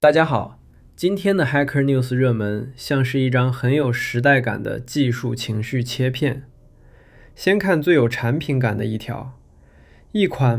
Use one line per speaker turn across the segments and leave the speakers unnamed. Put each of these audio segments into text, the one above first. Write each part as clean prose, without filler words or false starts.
大家好，今天的 Hacker News 热门像是一张很有时代感的技术情绪切片。先看最有产品感的一条，一款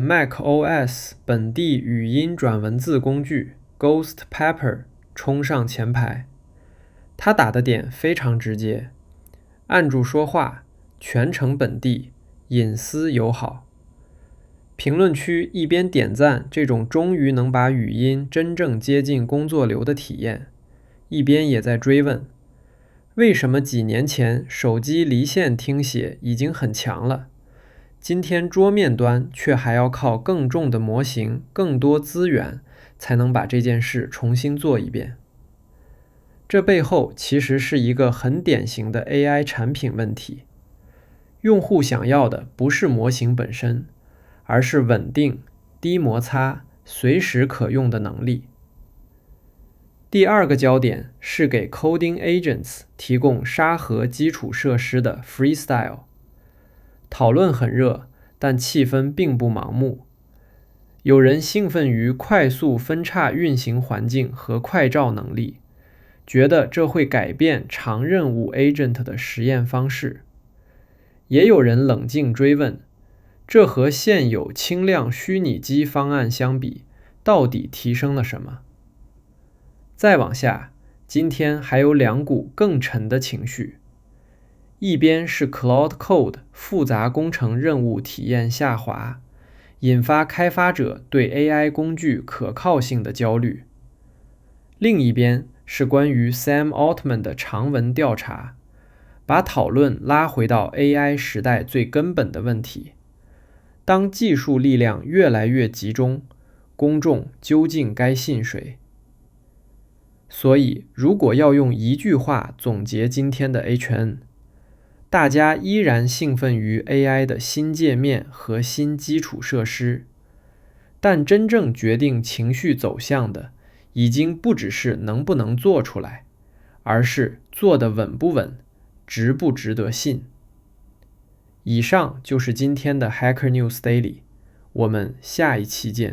macOS 本地语音转文字工具 Ghost Pepper 冲上前排。它打的点非常直接，按住说话，全程本地，隐私友好。评论区一边点赞这种终于能把语音真正接近工作流的体验，一边也在追问，为什么几年前手机离线听写已经很强了，今天桌面端却还要靠更重的模型、更多资源才能把这件事重新做一遍。这背后其实是一个很典型的 AI 产品问题，用户想要的不是模型本身，而是稳定、低摩擦、随时可用的能力。第二个焦点是给 Coding Agents 提供沙盒基础设施的 Freestyle。讨论很热，但气氛并不盲目。有人兴奋于快速分叉运行环境和快照能力，觉得这会改变长任务 Agent 的实验方式。也有人冷静追问，这和现有轻量虚拟机方案相比，到底提升了什么？再往下，今天还有两股更沉的情绪。一边是 Cloud Code 复杂工程任务体验下滑，引发开发者对 AI 工具可靠性的焦虑。另一边是关于 Sam Altman 的长文调查，把讨论拉回到 AI 时代最根本的问题。当技术力量越来越集中，公众究竟该信谁？所以，如果要用一句话总结今天的 HN， 大家依然兴奋于 AI 的新界面和新基础设施，但真正决定情绪走向的，已经不只是能不能做出来，而是做得稳不稳，值不值得信。以上就是今天的 Hacker News Daily， 我们下一期见。